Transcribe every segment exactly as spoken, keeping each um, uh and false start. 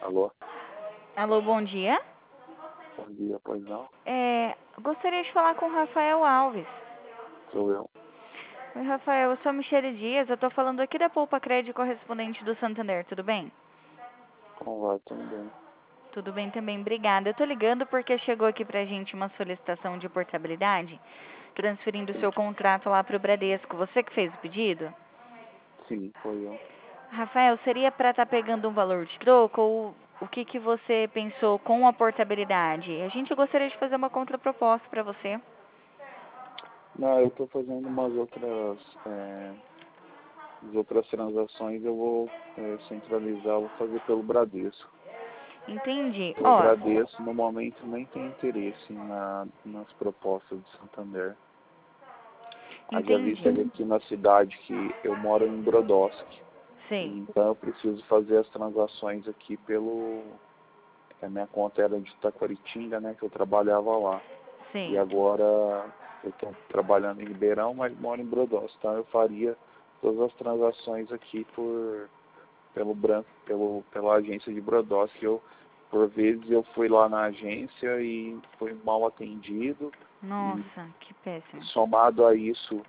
Alô? Alô, bom dia. Bom dia, pois não? É, gostaria de falar com o Rafael Alves. Sou eu. Oi, Rafael, eu sou a Michele Dias, eu tô falando aqui da Poupa Crédito correspondente do Santander, tudo bem? Como vai? Tudo bem? Tudo bem também, obrigada. Eu tô ligando porque chegou aqui pra gente uma solicitação de portabilidade, transferindo o Sim, seu contrato lá pro Bradesco. Você que fez o pedido? sim, foi eu. Rafael, seria para estar pegando um valor de troco ou o que, que você pensou com a portabilidade? A gente gostaria de fazer uma contraproposta para você. Não, eu tô fazendo umas outras, é, as outras transações, eu vou é, centralizar, vou fazer pelo Bradesco. Entendi. O Ó, Bradesco, no momento, nem tem interesse na, nas propostas do Santander. Haja vista que entendi. aqui na cidade que eu moro em Brodowski. Sei, Então eu preciso fazer as transações aqui pelo... A minha conta era de Taquaritinga, né, que eu trabalhava lá. E sei. agora eu estou trabalhando em Ribeirão, mas moro em Brodowski. Então eu faria todas as transações aqui por, pelo branco, pelo, pela agência de Brodowski. Eu, por vezes eu fui lá na agência e fui mal atendido. E Nossa, que péssimo. somado a isso,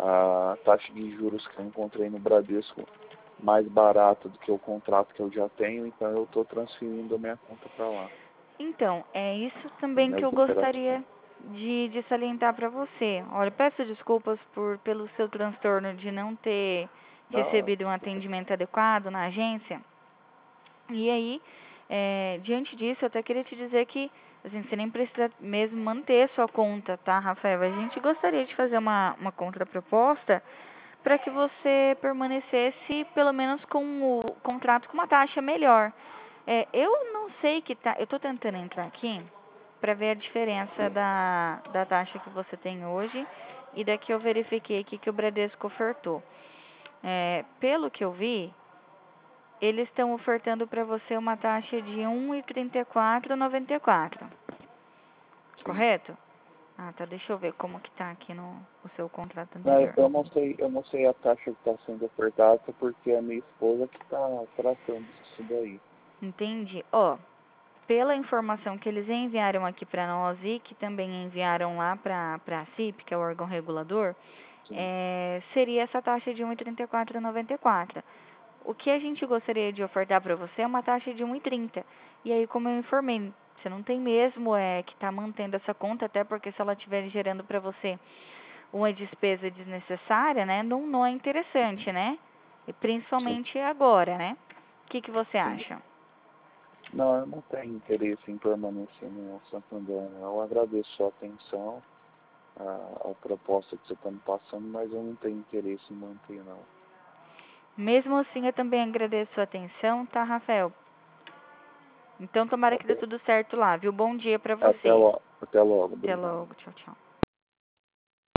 a taxa de juros que eu encontrei no Bradesco mais barata do que o contrato que eu já tenho, então eu estou transferindo a minha conta para lá. Então, é isso E também que minhas eu operações. gostaria de, de salientar para você. Olha, peço desculpas por pelo seu transtorno de não ter Não, recebido um atendimento adequado na agência. E aí, é, diante disso, eu até queria te dizer que assim, você nem precisa mesmo manter sua conta, tá, Rafael? A gente gostaria de fazer uma, uma contraproposta para que você permanecesse pelo menos com o contrato com uma taxa melhor. É, eu não sei que tá, eu estou tentando entrar aqui para ver a diferença da, da taxa que você tem hoje e da que eu verifiquei aqui que o Bradesco ofertou. É, pelo que eu vi, eles estão ofertando para você uma taxa de um e trinta e quatro e noventa e quatro, sim. correto? Ah, tá, deixa eu ver como que tá aqui no, no seu contrato Não, eu anterior. eu não sei, eu não sei a taxa que está sendo ofertada, porque é a minha esposa que está tratando disso daí. Entendi. Ó, pela informação que eles enviaram aqui para nós e que também enviaram lá para a C I P, que é o órgão regulador, Sim, é, seria essa taxa de um e trinta e quatro e noventa e quatro. O que a gente gostaria de ofertar para você é uma taxa de um e trinta. E aí, como eu informei, você não tem mesmo é, que estar tá mantendo essa conta, até porque se ela estiver gerando para você uma despesa desnecessária, né, não, não é interessante, né? E sim, principalmente agora, né? O que, que você sim. acha? Não, eu não tenho interesse em permanecer no Santander. Não. Eu agradeço sua atenção, a, a proposta que você está me passando, mas eu não tenho interesse em manter, não. Mesmo assim, eu também agradeço a sua atenção, tá, Rafael? Então, tomara Tá que dê bom. tudo certo lá, viu? Bom dia pra Até você. logo, até logo, Até obrigado. logo. Tchau, tchau.